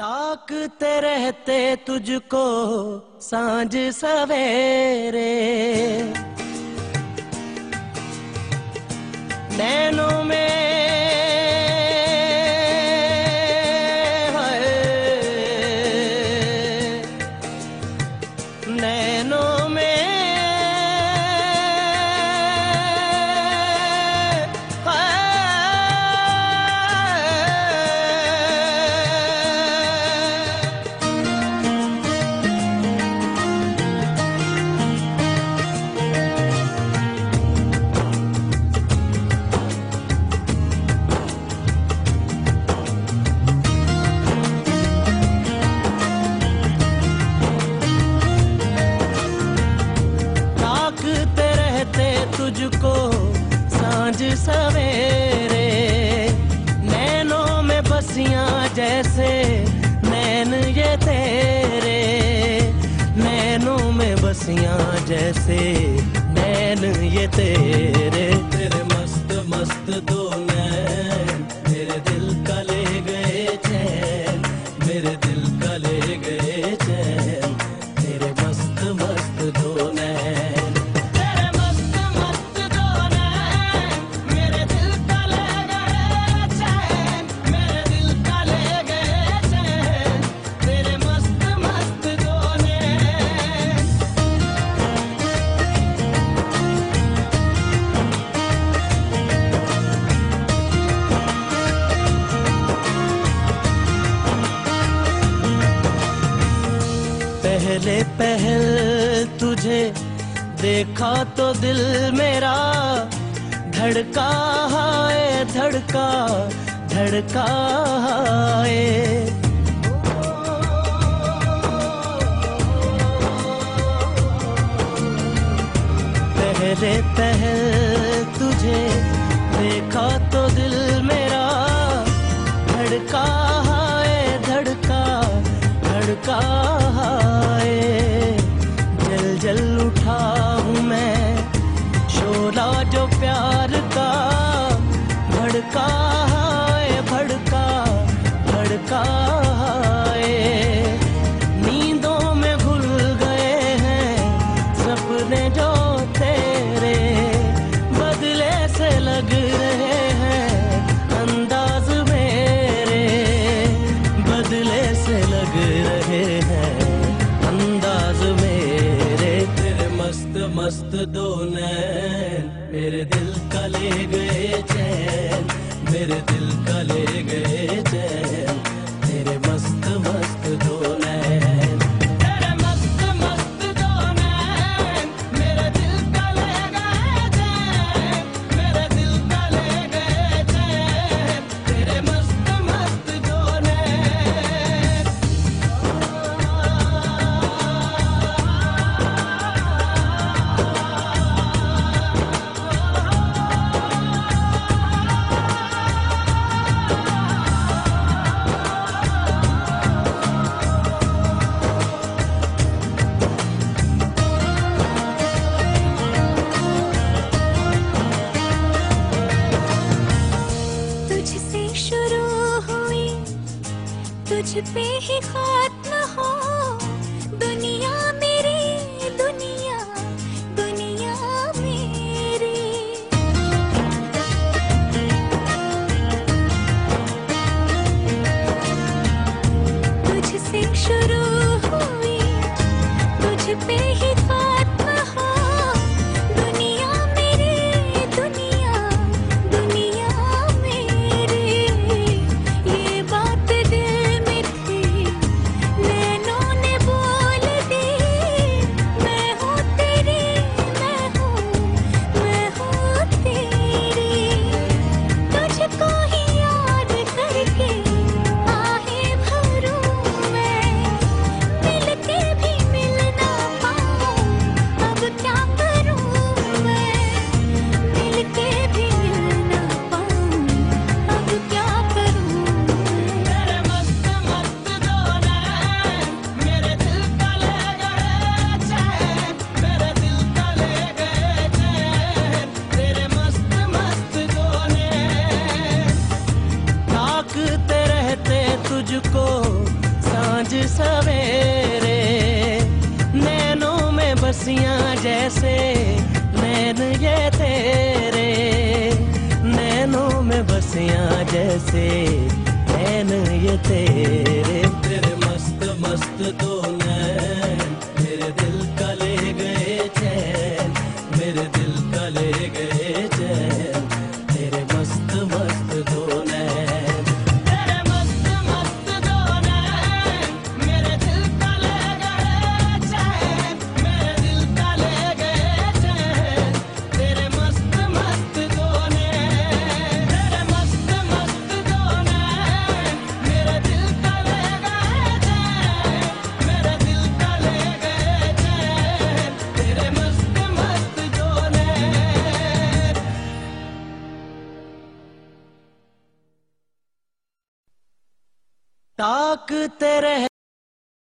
ताकते रहते तुझको सांझ सवेरे, नैनों में नैनों में तुझको सांझ सवेरे, नैनों में बसियां जैसे नैन ये तेरे, नैनों में बसियां जैसे नैन ये तेरे। तेरे मस्त मस्त दो नैन मेरे दिल का ले गए चैन, मेरे दिल का ले गए चैन, तेरे मस्त मस्त दो नैन। पहले पहल तुझे देखा तो दिल मेरा धड़का है, धड़का धड़का है। पहले पहल तुझे देखा तो दिल मेरा धड़का है, धड़का धड़का है। जल जल उठा हूँ मैं शोला जो प्यार का, भड़का है, भड़का भड़का है। नींदों में घुल गए हैं सपने जो तेरे, बदले से लग रहे हैं अंदाज मेरे, बदले से लग रहे हैं अंदाज मेरे। तेरे मस्त मस्त दो नैन मेरे दिल का ले गए चैन, मेरे दिल का ले गए चैन, तेरे मस्त मस्त दो नैन। तेरे मस्त मस्त दो नैन मेरे दिल का ले गए चैन, मेरे दिल का ले गए चैन, तेरे मस्त मस्त दो नैन। तुझसे शुरू हुई तुझ पे ही खत्म हो, दुनिया मेरी दुनिया, दुनिया मेरी। तुझसे शुरू हुई तुझ पे ही खत्म हो, दुनिया मेरी दुनिया, दुनिया मेरी। ये बात दिल में थी सवेरे, नैनों में बसियां जैसे नैन ये तेरे, नैनों में बसियां जैसे नैन ये तेरे। तेरे मस्त मस्त दो नैन मेरे दिल का ले गए चैन, मेरे दिल का ले गए चैन, तेरे मस्त मस्त दो नैन, तेरे मस्त मस्त दो नैन मेरे दिल का ले गए चैन, मेरे दिल का ले गए चैन, तेरे मस्त मस्त दो नैन, तेरे मस्त मस्त दो नैन मेरे दिल का ले गए चैन, मेरे दिल का ले गए चैन, तेरे मस्त मस्त दो नैन। ताकते रहे